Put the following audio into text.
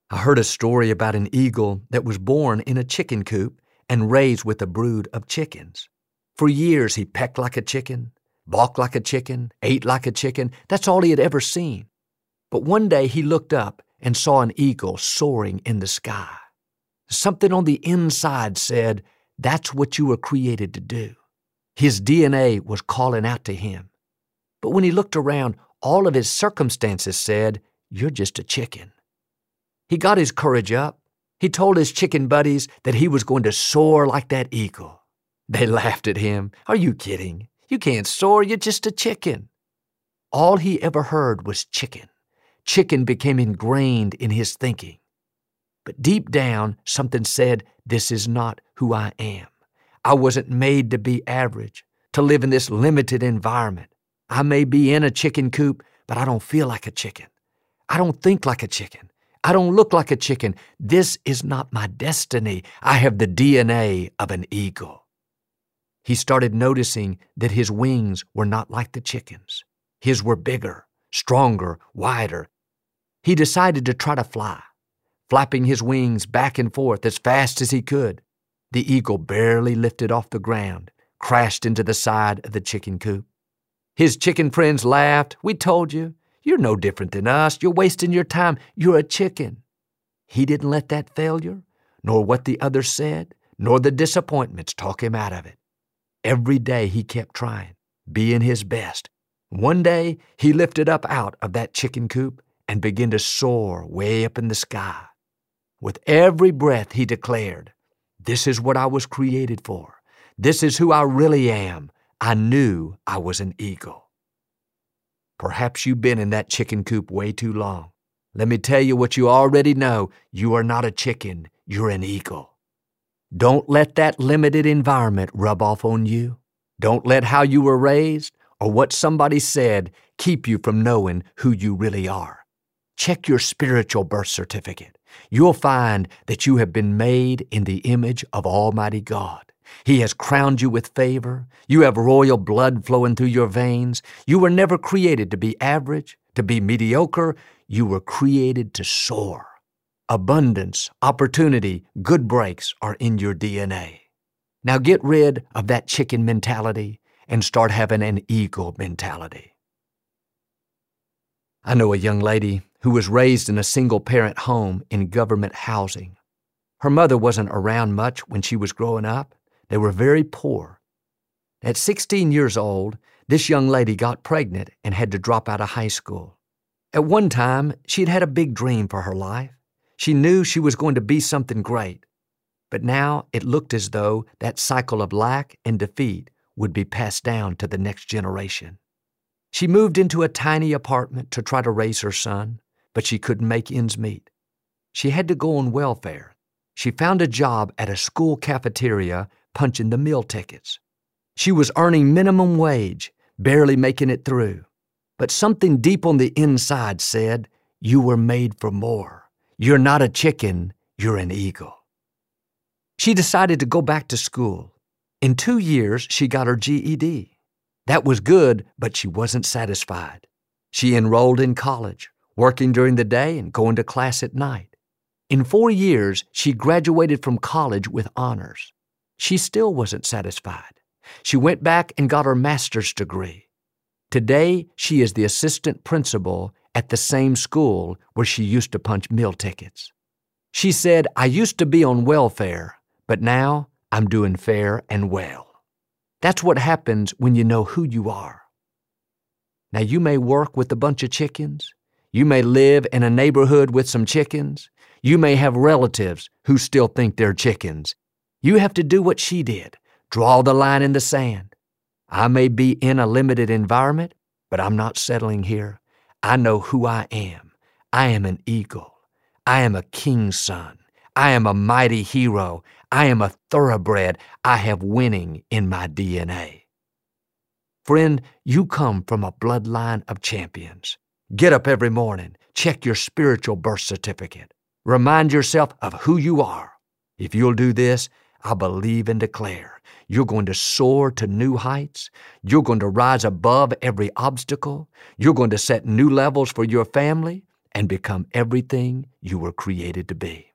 I heard a story about an eagle that was born in a chicken coop and raised with a brood of chickens. For years he pecked like a chicken, balked like a chicken, ate like a chicken. That's all he had ever seen. But one day he looked up and saw an eagle soaring in the sky. Something on the inside said, that's what you were created to do. His DNA was calling out to him. But when he looked around, all of his circumstances said, you're just a chicken. He got his courage up. He told his chicken buddies that he was going to soar like that eagle. They laughed at him. Are you kidding? You can't soar, you're just a chicken. All he ever heard was chicken. Chicken became ingrained in his thinking. But deep down, something said, this is not who I am. I wasn't made to be average, to live in this limited environment. I may be in a chicken coop, but I don't feel like a chicken. I don't think like a chicken. I don't look like a chicken. This is not my destiny. I have the DNA of an eagle. He started noticing that his wings were not like the chickens. His were bigger, stronger, wider. He decided to try to fly, flapping his wings back and forth as fast as he could. The eagle barely lifted off the ground, crashed into the side of the chicken coop. His chicken friends laughed. We told you. You're no different than us. You're wasting your time. You're a chicken. He didn't let that failure, nor what the others said, nor the disappointments talk him out of it. Every day he kept trying, being his best. One day he lifted up out of that chicken coop and began to soar way up in the sky. With every breath he declared, this is what I was created for. This is who I really am. I knew I was an eagle. Perhaps you've been in that chicken coop way too long. Let me tell you what you already know. You are not a chicken. You're an eagle. Don't let that limited environment rub off on you. Don't let how you were raised or what somebody said keep you from knowing who you really are. Check your spiritual birth certificate. You'll find that you have been made in the image of Almighty God. He has crowned you with favor. You have royal blood flowing through your veins. You were never created to be average, to be mediocre. You were created to soar. Abundance, opportunity, good breaks are in your DNA. Now get rid of that chicken mentality and start having an eagle mentality. I know a young lady who was raised in a single-parent home in government housing. Her mother wasn't around much when she was growing up. They were very poor. At 16 years old, this young lady got pregnant and had to drop out of high school. At one time, she'd had a big dream for her life. She knew she was going to be something great. But now it looked as though that cycle of lack and defeat would be passed down to the next generation. She moved into a tiny apartment to try to raise her son, but she couldn't make ends meet. She had to go on welfare. She found a job at a school cafeteria punching the meal tickets. She was earning minimum wage, barely making it through. But something deep on the inside said, you were made for more. You're not a chicken, you're an eagle. She decided to go back to school. In 2 years, she got her GED. That was good, but she wasn't satisfied. She enrolled in college, working during the day and going to class at night. In 4 years, she graduated from college with honors. She still wasn't satisfied. She went back and got her master's degree. Today, she is the assistant principal at the same school where she used to punch meal tickets. She said, I used to be on welfare, but now I'm doing fair and well. That's what happens when you know who you are. Now, you may work with a bunch of chickens. You may live in a neighborhood with some chickens. You may have relatives who still think they're chickens. You have to do what she did. Draw the line in the sand. I may be in a limited environment, but I'm not settling here. I know who I am. I am an eagle. I am a king's son. I am a mighty hero. I am a thoroughbred. I have winning in my DNA. Friend, you come from a bloodline of champions. Get up every morning. Check your spiritual birth certificate. Remind yourself of who you are. If you'll do this, I believe and declare you're going to soar to new heights. You're going to rise above every obstacle. You're going to set new levels for your family, and become everything you were created to be.